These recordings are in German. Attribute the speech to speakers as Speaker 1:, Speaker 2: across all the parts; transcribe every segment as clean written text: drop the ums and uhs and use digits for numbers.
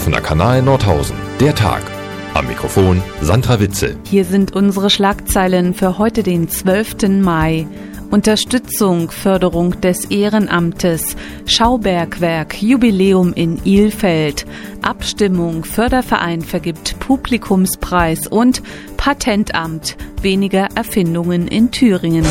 Speaker 1: Offener Kanal Nordhausen. Der Tag. Am Mikrofon Sandra Witzel.
Speaker 2: Hier sind unsere Schlagzeilen für heute, den 12. Mai. Unterstützung, Förderung des Ehrenamtes, Schaubergwerk, Jubiläum in Ilfeld, Abstimmung, Förderverein vergibt Publikumspreis und Patentamt, weniger Erfindungen in Thüringen.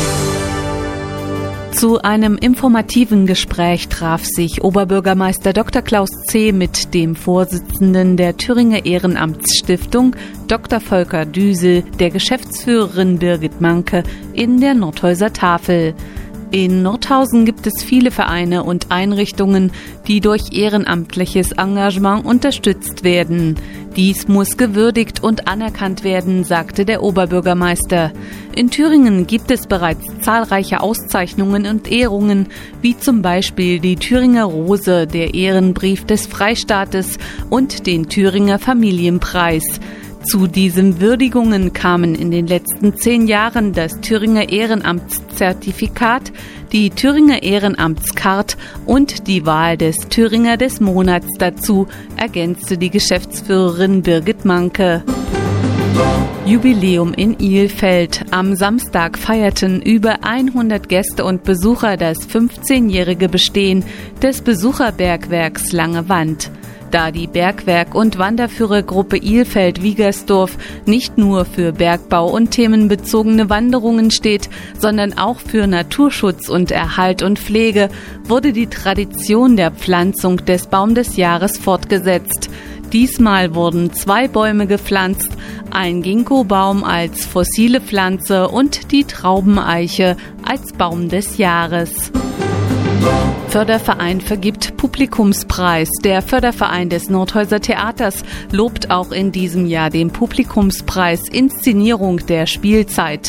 Speaker 2: Zu einem informativen Gespräch traf sich Oberbürgermeister Dr. Klaus C. mit dem Vorsitzenden der Thüringer Ehrenamtsstiftung, Dr. Volker Düsel, der Geschäftsführerin Birgit Manke in der Nordhäuser Tafel. In Nordhausen gibt es viele Vereine und Einrichtungen, die durch ehrenamtliches Engagement unterstützt werden. Dies muss gewürdigt und anerkannt werden, sagte der Oberbürgermeister. In Thüringen gibt es bereits zahlreiche Auszeichnungen und Ehrungen, wie zum Beispiel die Thüringer Rose, der Ehrenbrief des Freistaates und den Thüringer Familienpreis. Zu diesen Würdigungen kamen in den letzten 10 Jahren das Thüringer Ehrenamtszertifikat, die Thüringer Ehrenamtskarte und die Wahl des Thüringer des Monats dazu, ergänzte die Geschäftsführerin Birgit Manke. Jubiläum in Ilfeld. Am Samstag feierten über 100 Gäste und Besucher das 15-jährige Bestehen des Besucherbergwerks Lange Wand. Da die Bergwerk- und Wanderführergruppe Ilfeld-Wiegersdorf nicht nur für Bergbau und themenbezogene Wanderungen steht, sondern auch für Naturschutz und Erhalt und Pflege, wurde die Tradition der Pflanzung des Baum des Jahres fortgesetzt. Diesmal wurden 2 Bäume gepflanzt, ein Ginkgo-Baum als fossile Pflanze und die Traubeneiche als Baum des Jahres. Förderverein vergibt Publikumspreis. Der Förderverein des Nordhäuser Theaters lobt auch in diesem Jahr den Publikumspreis Inszenierung der Spielzeit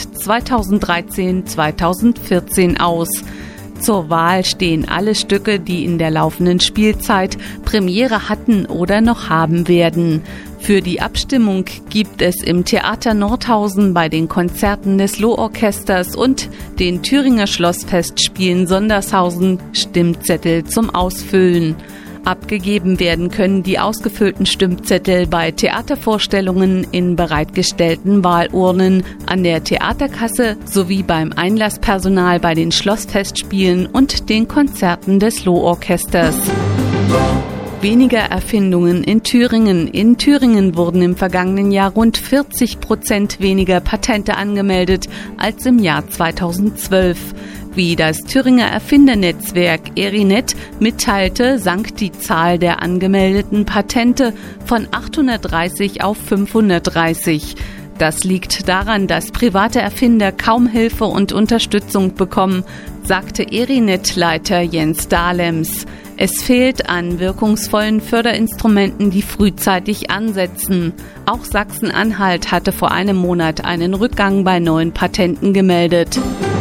Speaker 2: 2013-2014 aus. Zur Wahl stehen alle Stücke, die in der laufenden Spielzeit Premiere hatten oder noch haben werden. Für die Abstimmung gibt es im Theater Nordhausen bei den Konzerten des Lohorchesters und den Thüringer Schlossfestspielen Sondershausen Stimmzettel zum Ausfüllen. Abgegeben werden können die ausgefüllten Stimmzettel bei Theatervorstellungen in bereitgestellten Wahlurnen, an der Theaterkasse sowie beim Einlasspersonal bei den Schlossfestspielen und den Konzerten des Lohorchesters. Weniger Erfindungen in Thüringen. In Thüringen wurden im vergangenen Jahr rund 40% weniger Patente angemeldet als im Jahr 2012. Wie das Thüringer Erfindernetzwerk ERINET mitteilte, sank die Zahl der angemeldeten Patente von 830 auf 530. Das liegt daran, dass private Erfinder kaum Hilfe und Unterstützung bekommen, sagte ERINET-Leiter Jens Dahlems. Es fehlt an wirkungsvollen Förderinstrumenten, die frühzeitig ansetzen. Auch Sachsen-Anhalt hatte vor einem Monat einen Rückgang bei neuen Patenten gemeldet.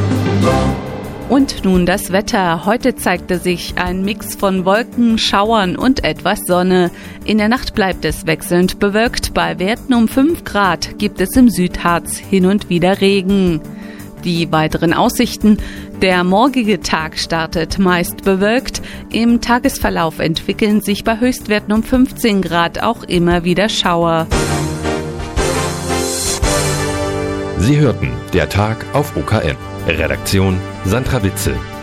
Speaker 2: Und nun das Wetter. Heute zeigte sich ein Mix von Wolken, Schauern und etwas Sonne. In der Nacht bleibt es wechselnd bewölkt. Bei Werten um 5 Grad gibt es im Südharz hin und wieder Regen. Die weiteren Aussichten. Der morgige Tag startet meist bewölkt. Im Tagesverlauf entwickeln sich bei Höchstwerten um 15 Grad auch immer wieder Schauer.
Speaker 1: Sie hörten der Tag auf OKN. Redaktion Sandra Witzel.